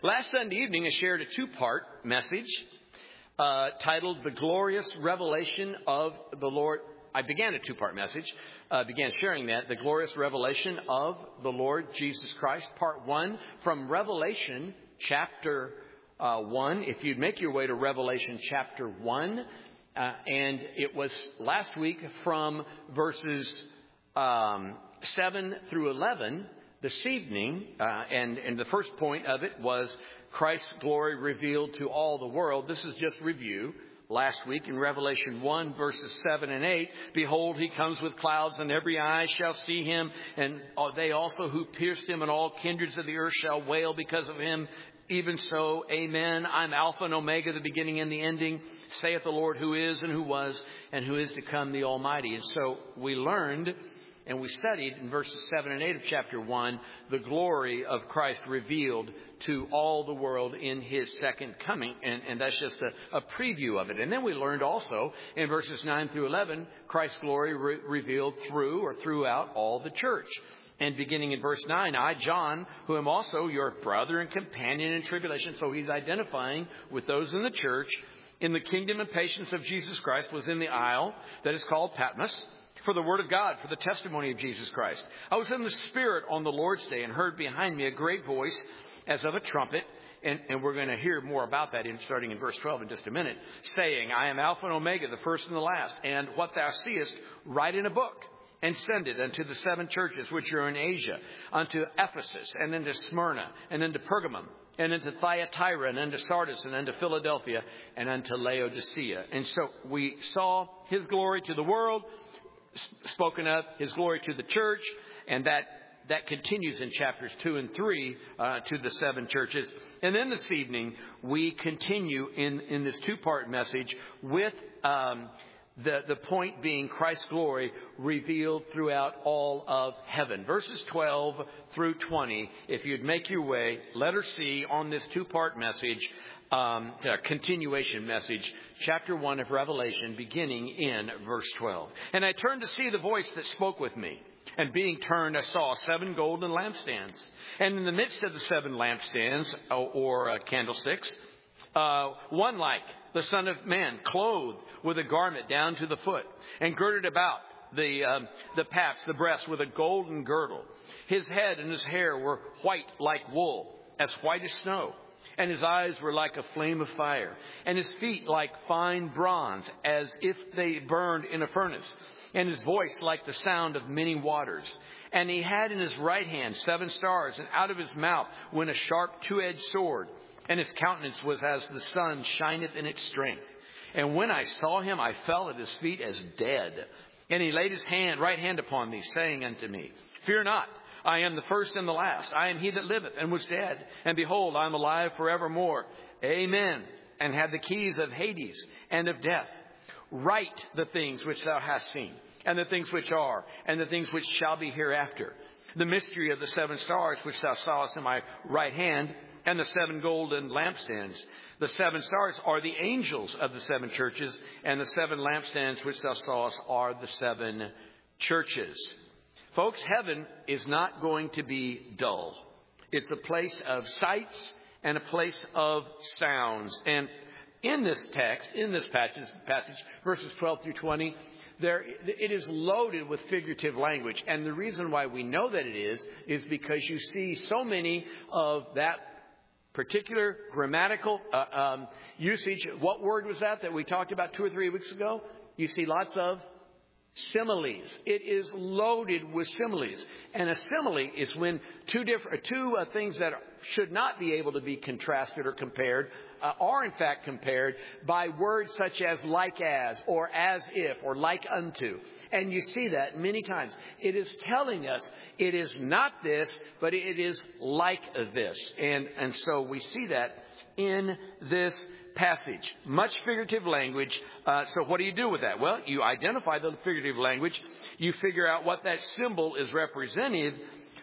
Last Sunday evening, I shared a two-part message titled The Glorious Revelation of the Lord. I began a two-part message, began sharing that, The Glorious Revelation of the Lord Jesus Christ, Part 1, from Revelation chapter 1. If you'd make your way to Revelation chapter 1, and it was last week from verses 7 through 11. This evening, and the first point of it was Christ's glory revealed to all the world. This is just review. Last week in Revelation 1, verses 7 and 8, behold, he comes with clouds, and every eye shall see him, and they also who pierced him, and all kindreds of the earth shall wail because of him. Even so, amen. I'm Alpha and Omega, the beginning and the ending, saith the Lord, who is and who was and who is to come, the Almighty. And so we learned and we studied in verses 7 and 8 of chapter 1, the glory of Christ revealed to all the world in his second coming. And that's just a preview of it. And then we learned also in verses 9 through 11, Christ's glory revealed through or throughout all the church. And beginning in verse 9, I, John, who am also your brother and companion in tribulation. So he's identifying with those in the church in the kingdom and patience of Jesus Christ, was in the isle that is called Patmos, for the word of God, for the testimony of Jesus Christ. I was in the Spirit on the Lord's day and heard behind me a great voice as of a trumpet. And we're going to hear more about that starting in verse 12 in just a minute, saying, I am Alpha and Omega, the first and the last. And what thou seest, write in a book and send it unto the seven churches which are in Asia, unto Ephesus and unto Smyrna and unto Pergamum and unto Thyatira and unto Sardis and unto Philadelphia and unto Laodicea. And so we saw his glory to the world, spoken of his glory to the church, and that continues in chapters 2 and 3 to the seven churches. And then this evening we continue in this two-part message with the point being Christ's glory revealed throughout all of heaven. Verses 12 through 20, if you'd make your way, letter C on this two-part message, continuation message, chapter 1 of Revelation, beginning in verse 12. And I turned to see the voice that spoke with me. And being turned, I saw 7 golden lampstands. And in the midst of the 7 lampstands, or candlesticks, one like the Son of Man, clothed with a garment down to the foot, and girded about the paps, the breast, with a golden girdle. His head and his hair were white like wool, as white as snow. And his eyes were like a flame of fire, and his feet like fine bronze, as if they burned in a furnace, and his voice like the sound of many waters. And he had in his right hand 7 stars, and out of his mouth went a sharp 2-edged sword, and his countenance was as the sun shineth in its strength. And when I saw him, I fell at his feet as dead. And he laid his right hand upon me, saying unto me, Fear not. I am the first and the last. I am he that liveth and was dead. And behold, I am alive forevermore. Amen. And had the keys of Hades and of death. Write the things which thou hast seen, and the things which are, and the things which shall be hereafter. The mystery of the 7 stars which thou sawest in my right hand, and the 7 golden lampstands. The 7 stars are the angels of the 7 churches, and the 7 lampstands which thou sawest are the 7 churches. Folks, heaven is not going to be dull. It's a place of sights and a place of sounds. And in this text, in this passage, verses 12 through 20, it is loaded with figurative language. And the reason why we know that it is because you see so many of that particular grammatical usage. What word was that we talked about 2 or 3 weeks ago? You see lots of similes. It is loaded with similes. And a simile is when two things that should not be able to be contrasted or compared are in fact compared by words such as like as, or as if, or like unto. And you see that many times. It is telling us it is not this, but it is like this. And so we see that in this passage. Much figurative language. So what do you do with that? Well, you identify the figurative language. You figure out what that symbol is representing,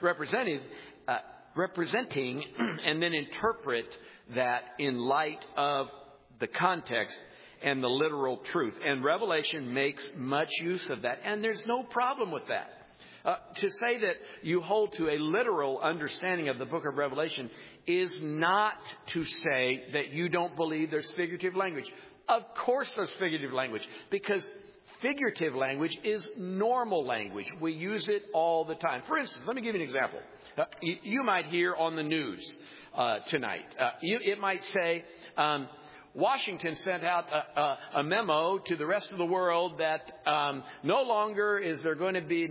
and then interpret that in light of the context and the literal truth. And Revelation makes much use of that. And there's no problem with that. To say that you hold to a literal understanding of the book of Revelation is not to say that you don't believe there's figurative language. Of course there's figurative language, because figurative language is normal language. We use it all the time. For instance, let me give you an example. You might hear on the news tonight, it might say, Washington sent out a memo to the rest of the world that no longer is there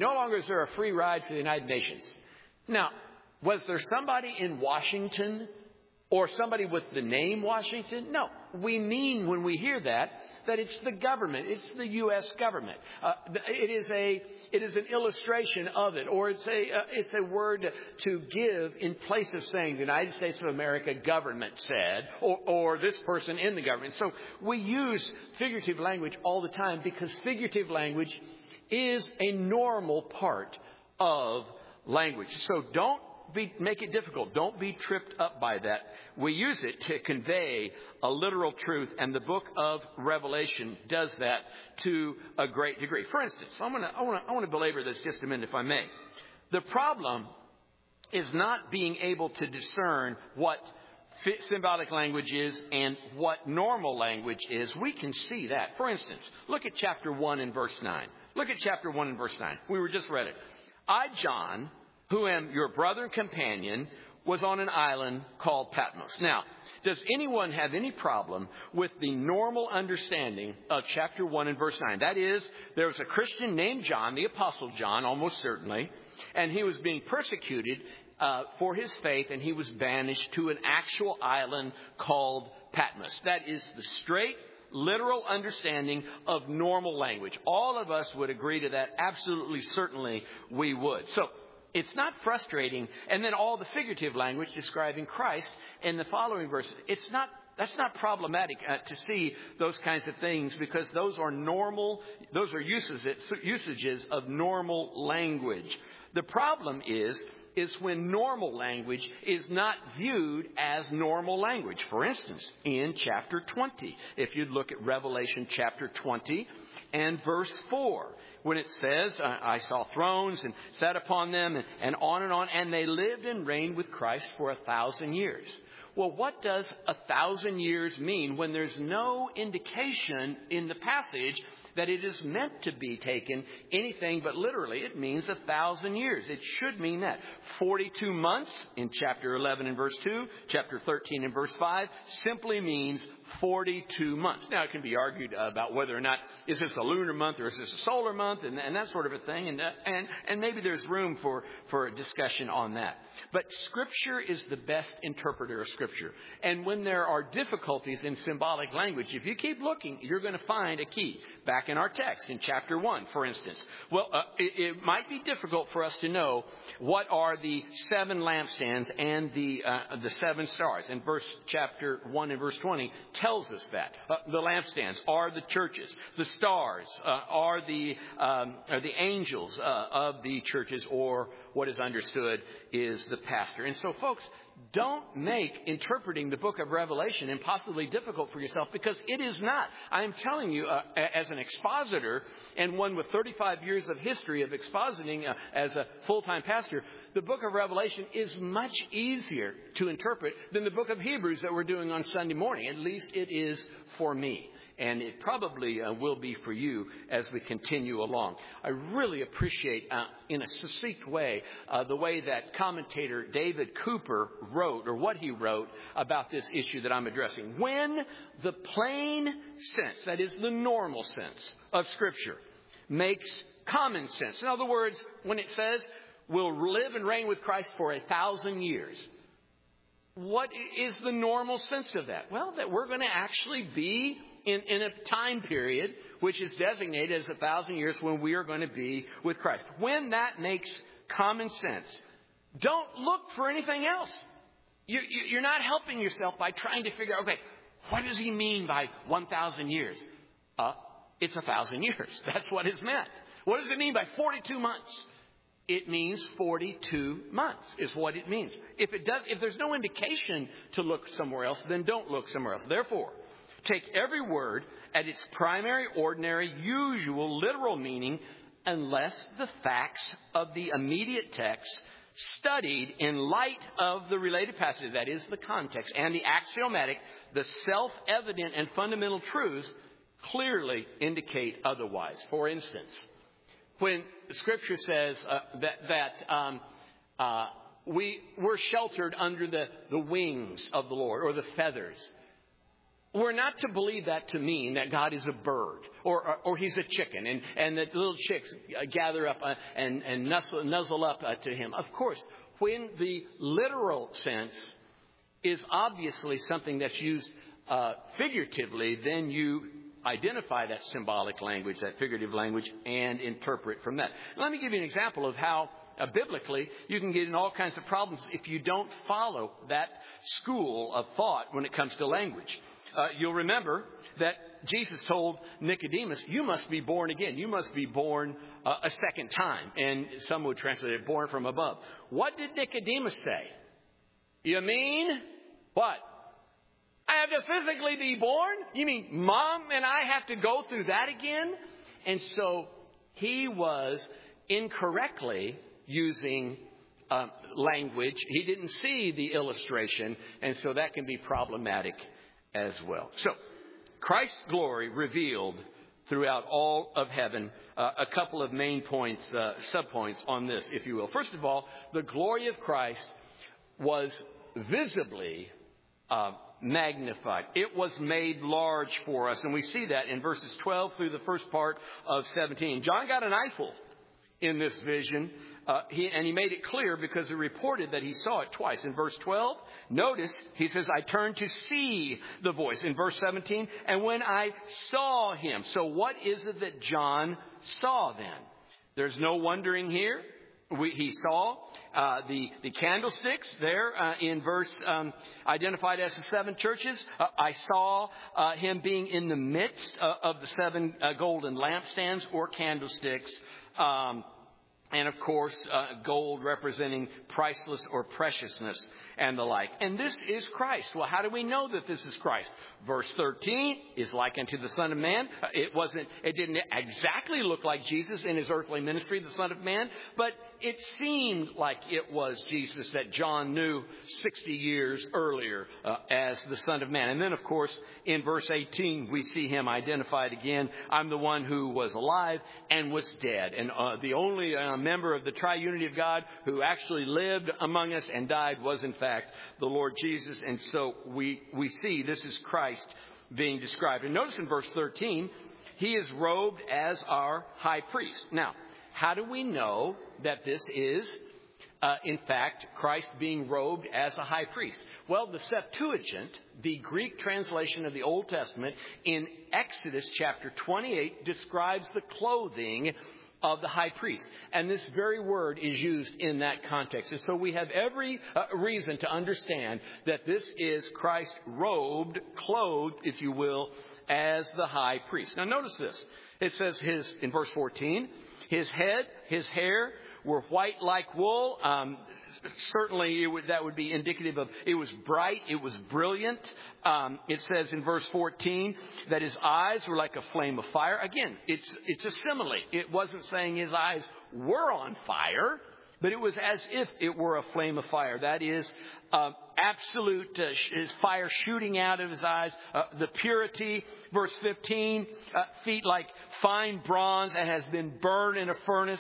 a free ride for the United Nations. Now, was there somebody in Washington or somebody with the name Washington? No. We mean when we hear that it's the government. It's the U.S. government. It is an illustration of it, or it's a word to give in place of saying the United States of America government said, or this person in the government. So we use figurative language all the time because figurative language is a normal part of language. So don't make it difficult. Don't be tripped up by that. We use it to convey a literal truth, and the book of Revelation does that to a great degree. For instance, I want to belabor this just a minute, if I may. The problem is not being able to discern what symbolic language is and what normal language is. We can see that. For instance, look at chapter 1 and verse 9. Look at chapter 1 and verse 9. We just read it. I, John, who am your brother and companion, was on an island called Patmos. Now, does anyone have any problem with the normal understanding of chapter 1 and verse 9? That is, there was a Christian named John, the Apostle John, almost certainly, and he was being persecuted for his faith, and he was banished to an actual island called Patmos. That is the straight, literal understanding of normal language. All of us would agree to that. Absolutely, certainly we would. So, it's not frustrating. And then all the figurative language describing Christ in the following verses. That's not problematic to see those kinds of things, because those are usages of normal language. The problem is when normal language is not viewed as normal language. For instance, in chapter 20, if you look at Revelation chapter 20 and verse 4, when it says, I saw thrones and sat upon them, and on, and they lived and reigned with Christ for 1,000 years. Well, what does 1,000 years mean when there's no indication in the passage that it is meant to be taken anything but literally? It means 1,000 years. It should mean that. 42 months in chapter 11 and verse 2, chapter 13 and verse 5 simply means 42 months. Now, it can be argued about whether or not is this a lunar month or is this a solar month and that sort of a thing. And maybe there's room for a discussion on that. But Scripture is the best interpreter of Scripture. And when there are difficulties in symbolic language, if you keep looking, you're going to find a key. Back in our text, in chapter 1, for instance. Well, it might be difficult for us to know what are the 7 lampstands and the 7 stars. And chapter 1 and verse 20 tells us that. The lampstands are the churches. The stars are the angels of the churches, or what is understood is the pastor. And so, folks, don't make interpreting the book of Revelation impossibly difficult for yourself, because it is not. I am telling you, as an expositor and one with 35 years of history of expositing as a full-time pastor, the book of Revelation is much easier to interpret than the book of Hebrews that we're doing on Sunday morning. At least it is for me. And it probably will be for you as we continue along. I really appreciate, in a succinct way, the way that commentator David Cooper wrote, or what he wrote, about this issue that I'm addressing. When the plain sense, that is the normal sense of Scripture, makes common sense. In other words, when it says, we'll live and reign with Christ for 1,000 years. What is the normal sense of that? Well, that we're going to actually be in a time period which is designated as 1,000 years when we are going to be with Christ. When that makes common sense, don't look for anything else. You're not helping yourself by trying to figure out, okay, what does he mean by 1,000 years? It's 1,000 years. That's what it's meant. What does it mean by 42 months? It means 42 months is what it means. If there's no indication to look somewhere else, then don't look somewhere else. Therefore, take every word at its primary, ordinary, usual, literal meaning unless the facts of the immediate text studied in light of the related passages, that is the context, and the axiomatic, the self-evident and fundamental truths clearly indicate otherwise. For instance, when Scripture says we're sheltered under the wings of the Lord, or the feathers, we're not to believe that to mean that God is a bird or he's a chicken and that little chicks gather up and nuzzle up to him. Of course, when the literal sense is obviously something that's used figuratively, then you identify that symbolic language, that figurative language, and interpret from that. Let me give you an example of how biblically you can get in all kinds of problems if you don't follow that school of thought when it comes to language. You'll remember that Jesus told Nicodemus, you must be born again. You must be born a second time. And some would translate it, born from above. What did Nicodemus say? You mean what? I have to physically be born? You mean Mom and I have to go through that again? And so he was incorrectly using language. He didn't see the illustration. And so that can be problematic as well. So, Christ's glory revealed throughout all of heaven. A couple of main points, subpoints on this, if you will. First of all, the glory of Christ was visibly magnified. It was made large for us. And we see that in verses 12 through the first part of 17. John got an eyeful in this vision. He made it clear because he reported that he saw it twice. In verse 12, notice he says, I turned to see the voice. In verse 17, and when I saw him. So what is it that John saw then? There's no wondering here. He saw the candlesticks there in verse identified as the seven churches. I saw him being in the midst of the seven golden lampstands or candlesticks. And, of course, gold representing priceless or preciousness and the like. And this is Christ. Well, how do we know that this is Christ? Verse 13 is like unto the Son of Man. It didn't exactly look like Jesus in his earthly ministry, the Son of Man, but it seemed like it was Jesus that John knew 60 years earlier as the Son of Man. And then, of course, in verse 18, we see him identified again. I'm the one who was alive and was dead. And the only member of the triunity of God who actually lived among us and died was, in fact, the Lord Jesus. And so we see this is Christ being described. And notice in verse 13, he is robed as our high priest. Now, how do we know that this is, in fact, Christ being robed as a high priest? Well, the Septuagint, the Greek translation of the Old Testament, in Exodus chapter 28, describes the clothing of the high priest. And this very word is used in that context. And so we have every reason to understand that this is Christ robed, clothed, if you will, as the high priest. Now notice this. It says in verse 14, his hair were white like wool. Certainly that would be indicative of it was bright, it was brilliant. It says in verse 14 that his eyes were like a flame of fire. Again, it's a simile. It wasn't saying his eyes were on fire, but it was as if it were a flame of fire. That is absolute his fire shooting out of his eyes. The purity, verse 15, feet like fine bronze that has been burned in a furnace,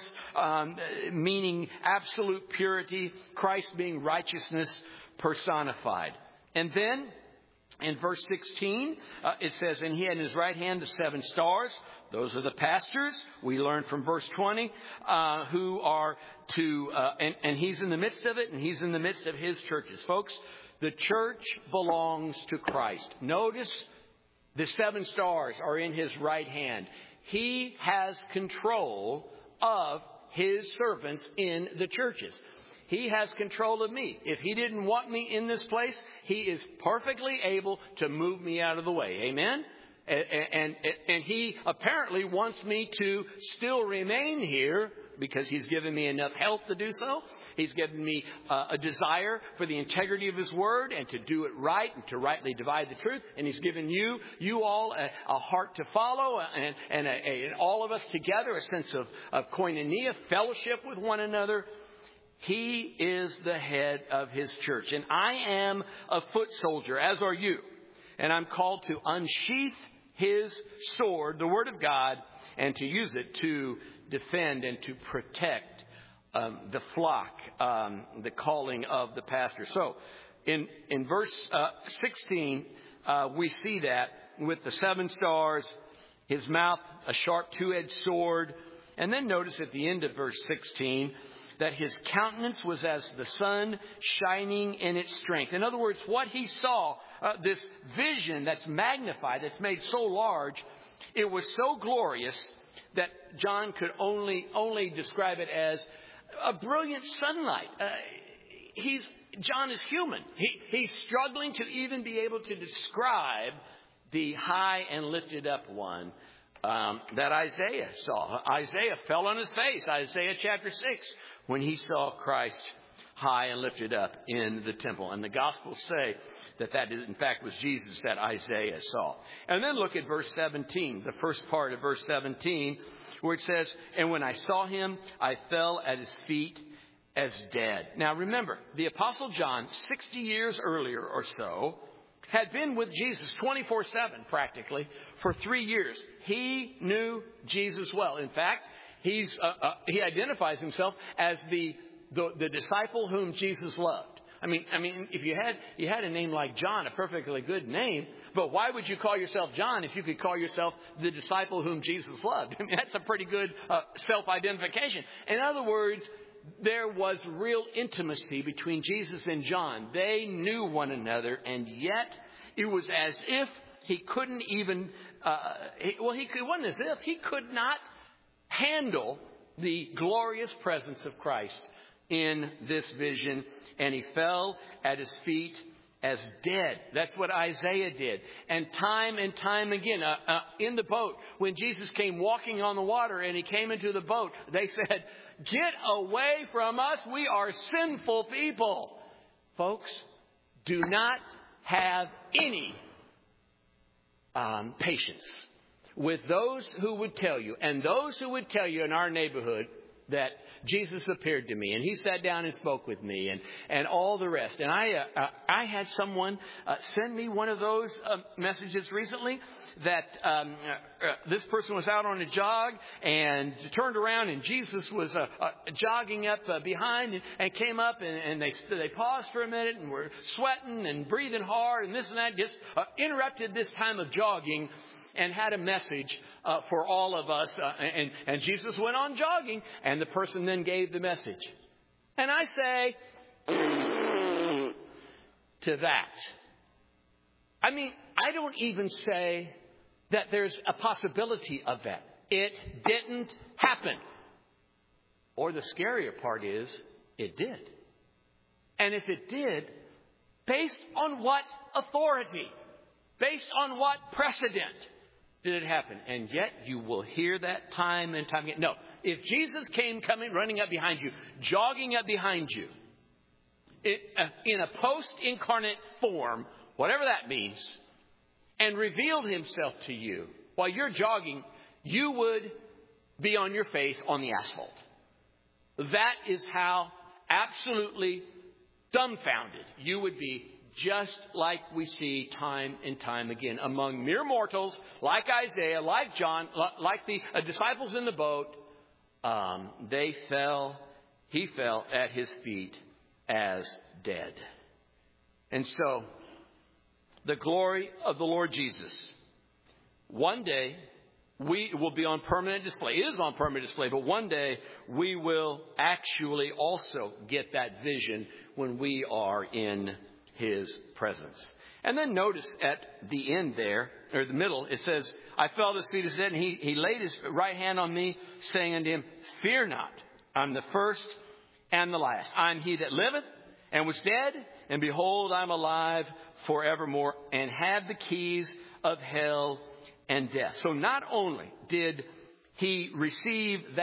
meaning absolute purity. Christ being righteousness personified. And then in verse 16, it says, and he had in his right hand the seven stars. Those are the pastors. We learn from verse 20, who are to, and he's in the midst of it, and he's in the midst of his churches. Folks, the church belongs to Christ. Notice the seven stars are in his right hand. He has control of his servants in the churches. He has control of me. If he didn't want me in this place, he is perfectly able to move me out of the way. Amen? And he apparently wants me to still remain here because He's given me enough health to do so. He's given me a desire for the integrity of His Word and to do it right and to rightly divide the truth. And He's given you all a heart to follow and all of us together a sense of koinonia, fellowship with one another. He is the head of His church. And I am a foot soldier, as are you. And I'm called to unsheath His sword, the Word of God, and to use it to defend and to protect the flock, the calling of the pastor. So in verse 16, we see that with the 7 stars, His mouth, a sharp 2-edged sword. And then notice at the end of verse 16 that His countenance was as the sun shining in its strength. In other words, what he saw, this vision that's magnified, that's made so large, it was so glorious that John could only describe it as a brilliant sunlight. John is human. He's struggling to even be able to describe the high and lifted up one that Isaiah saw. Isaiah fell on his face. Isaiah chapter 6, when he saw Christ high and lifted up in the temple. And the Gospels say that in fact was Jesus that Isaiah saw. And then look at verse 17, the first part of verse 17, where it says, "And when I saw Him, I fell at His feet as dead." Now remember, the Apostle John, 60 years earlier or so, had been with Jesus 24/7 practically for 3 years. He knew Jesus well. In fact, he identifies himself as the disciple whom Jesus loved. I mean, if you had a name like John, a perfectly good name, but why would you call yourself John if you could call yourself the disciple whom Jesus loved? I mean, that's a pretty good self-identification. In other words, there was real intimacy between Jesus and John. They knew one another, and yet it was as if he couldn't even, it wasn't as if he could not handle the glorious presence of Christ in this vision, and he fell at His feet as dead. That's what Isaiah did. And time again, in the boat, when Jesus came walking on the water and He came into the boat, they said, "Get away from us. We are sinful people." Folks, do not have any patience with those who would tell you, and those who would tell you in our neighborhood, that Jesus appeared to me and He sat down and spoke with me and all the rest. And I had someone send me one of those messages recently that this person was out on a jog and turned around and Jesus was jogging up behind and came up and they paused for a minute and were sweating and breathing hard and this and that, just interrupted this time of jogging and had a message for all of us. And Jesus went on jogging, and the person then gave the message. And I say to that, I mean, I don't even say that there's a possibility of that. It didn't happen. Or the scarier part is, it did. And if it did, based on what authority? Based on what precedent did it happen? And yet you will hear that time and time again. No, if Jesus came running up behind you, jogging up behind you, in a post-incarnate form, whatever that means, and revealed Himself to you while you're jogging, you would be on your face on the asphalt. That is how absolutely dumbfounded you would be, just like we see time and time again among mere mortals, like Isaiah, like John, like the disciples in the boat. He fell at His feet as dead. And so, the glory of the Lord Jesus, one day we will be on permanent display. It is on permanent display, but one day we will actually also get that vision when we are in His presence. And then notice at the end there, or the middle, it says, "I fell at His feet as dead, and he laid His right hand on me, saying unto Him, Fear not, I'm the first and the last. I'm He that liveth and was dead, and behold, I'm alive forevermore, and have the keys of hell and death." So not only did He receive that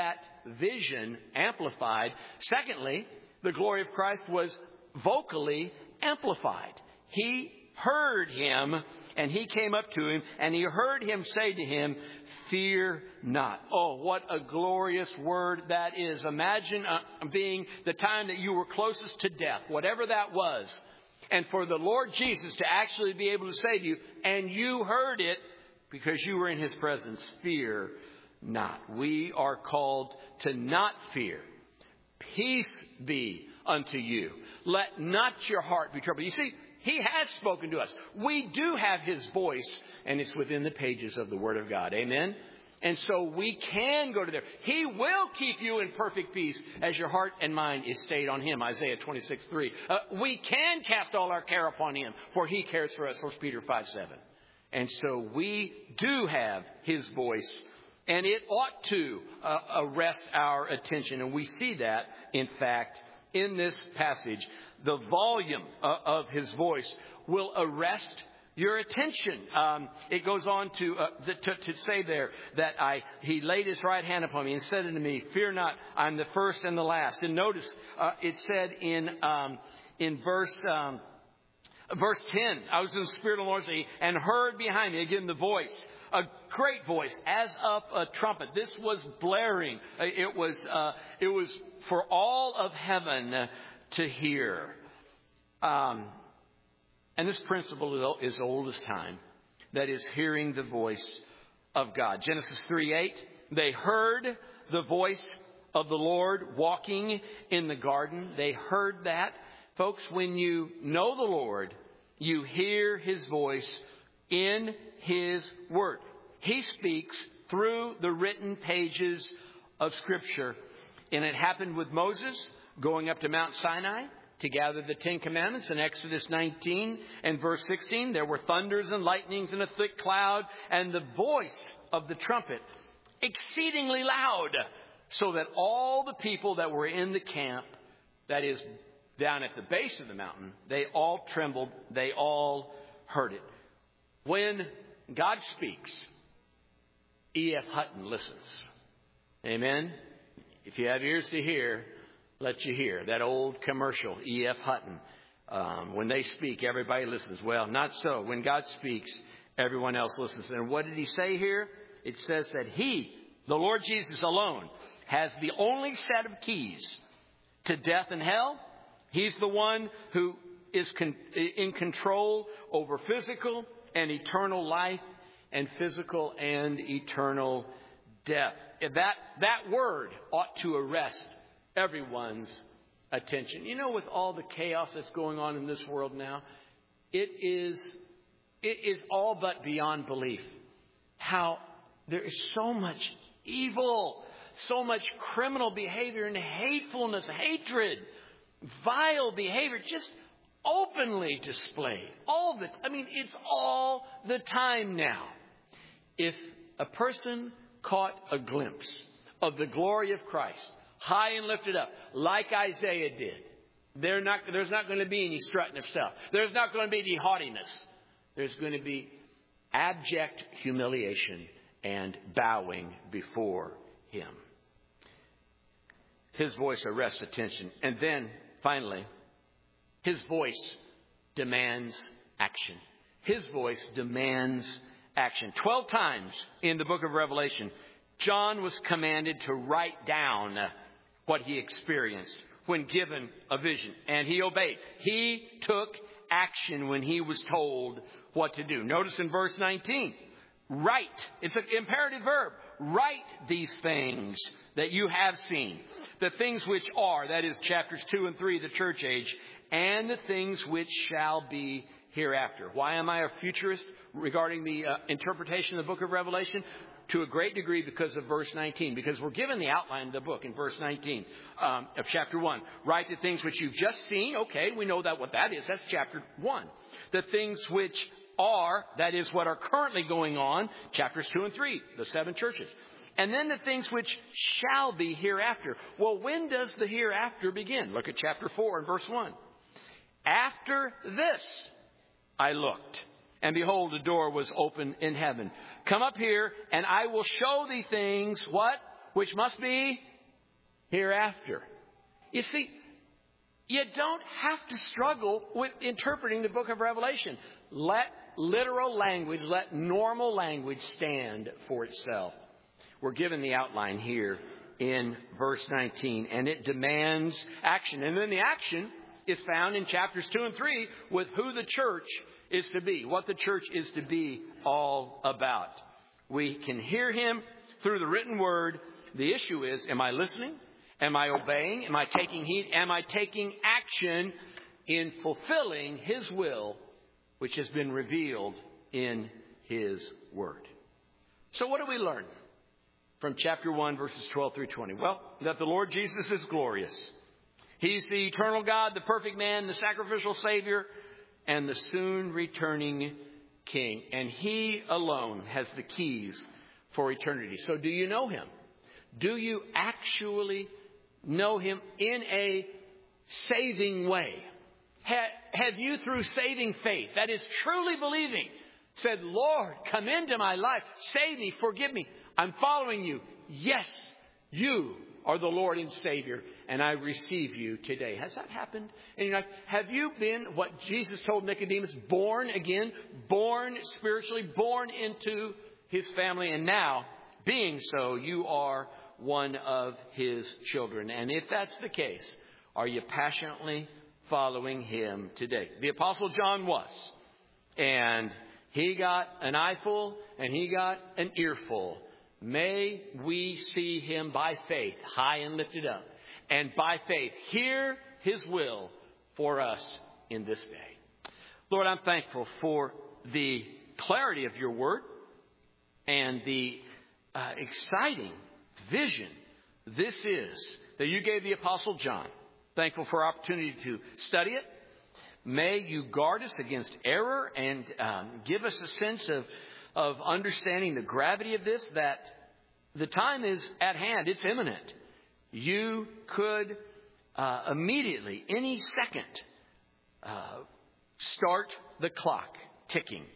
vision amplified. Secondly, the glory of Christ was vocally amplified. He heard him, and he came up to him, and he heard him say to him, "Fear not." Oh, what a glorious word that is. Imagine being the time that you were closest to death, whatever that was, and for the Lord Jesus to actually be able to say to you, and you heard it because you were in his presence, "Fear not." We are called to not fear. Peace be unto you. Let not your heart be troubled. You see, he has spoken to us. We do have his voice, and it's within the pages of the Word of God. Amen? And so we can go to there. He will keep you in perfect peace as your heart and mind is stayed on him. Isaiah 26:3. We can cast all our care upon him, for he cares for us. 1 Peter 5:7. And so we do have his voice, and it ought to arrest our attention. And we see that, in fact, in this passage. The volume of his voice will arrest your attention. It goes on to say there that he laid his right hand upon me and said unto me, "Fear not, I'm the first and the last." And notice it said in verse 10, "I was in the Spirit of the Lord and heard behind me," again the voice, a great voice as of a trumpet. This was blaring. It was for all of heaven to hear. And this principle is old as time. That is hearing the voice of God. Genesis 3:8, they heard the voice of the Lord walking in the garden. They heard that. Folks, when you know the Lord, you hear his voice in his word. He speaks through the written pages of Scripture. And it happened with Moses going up to Mount Sinai to gather the 10 Commandments. In Exodus 19 and verse 16, there were thunders and lightnings and a thick cloud and the voice of the trumpet exceedingly loud, so that all the people that were in the camp, that is down at the base of the mountain, they all trembled. They all heard it. When God speaks, E.F. Hutton listens. Amen? If you have ears to hear, let you hear. That old commercial, E.F. Hutton. When they speak, everybody listens. Well, not so. When God speaks, everyone else listens. And what did he say here? It says that he, the Lord Jesus alone, has the only set of keys to death and hell. He's the one who is in control over physical and eternal life and physical and eternal death. That word ought to arrest everyone's attention. You know, with all the chaos that's going on in this world now, it is all but beyond belief how there is so much evil, so much criminal behavior and hatefulness, hatred, vile behavior, just openly displayed. It's all the time now. If a person caught a glimpse of the glory of Christ, high and lifted up, like Isaiah did, there's not going to be any strutting of stuff. There's not going to be any haughtiness. There's going to be abject humiliation and bowing before him. His voice arrests attention. And then, finally, his voice demands action. His voice demands action. 12 times in the book of Revelation, John was commanded to write down what he experienced when given a vision. And he obeyed. He took action when he was told what to do. Notice in verse 19, write. It's an imperative verb. Write these things that you have seen. The things which are, that is chapters 2 and 3, the church age, and the things which shall be hereafter. Why am I a futurist regarding the interpretation of the book of Revelation? To a great degree because of verse 19. Because we're given the outline of the book in verse 19 of chapter 1. Write the things which you've just seen. Okay, we know what that is. That's chapter 1. The things which are, that is what are currently going on, chapters 2 and 3, the 7 churches. And then the things which shall be hereafter. Well, when does the hereafter begin? Look at chapter 4 and verse 1. After this I looked, and behold, a door was open in heaven. Come up here, and I will show thee things, what? Which must be hereafter. You see, you don't have to struggle with interpreting the book of Revelation. Let literal language, let normal language stand for itself. We're given the outline here in verse 19, and it demands action. And then the action is found in chapters 2 and 3 with who the church is to be, what the church is to be all about. We can hear him through the written word. The issue is, am I listening? Am I obeying? Am I taking heed? Am I taking action in fulfilling his will, which has been revealed in his word? So what do we learn from chapter 1, verses 12 through 20? Well, that the Lord Jesus is glorious. He's the eternal God, the perfect man, the sacrificial Savior, and the soon returning King. And he alone has the keys for eternity. So do you know him? Do you actually know him in a saving way? Have you, through saving faith, that is truly believing, said, Lord, come into my life, save me, forgive me, I'm following you. Yes, you are the Lord and Savior, and I receive you today. Has that happened in your life? Have you been what Jesus told Nicodemus, born again, born spiritually, born into his family, and now, being so, you are one of his children? And if that's the case, are you passionately following him today? The Apostle John was. And he got an eyeful and he got an earful. May we see him by faith, high and lifted up. And by faith, hear his will for us in this day. Lord, I'm thankful for the clarity of your word and the exciting vision this is that you gave the Apostle John. Thankful for our opportunity to study it. May you guard us against error and give us a sense of understanding the gravity of this, that the time is at hand. It's imminent. You could immediately, any second, start the clock ticking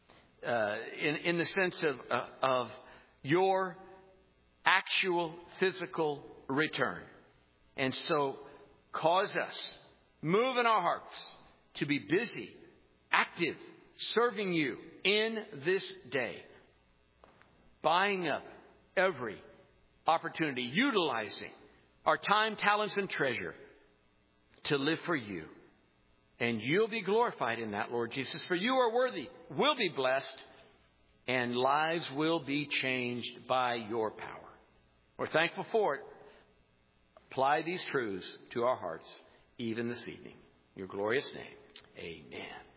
in the sense of your actual physical return. And so cause us, move in our hearts to be busy, active, serving you in this day, buying up every opportunity, utilizing our time, talents, and treasure to live for you. And you'll be glorified in that, Lord Jesus, for you are worthy, will be blessed, and lives will be changed by your power. We're thankful for it. Apply these truths to our hearts even this evening. In your glorious name, amen.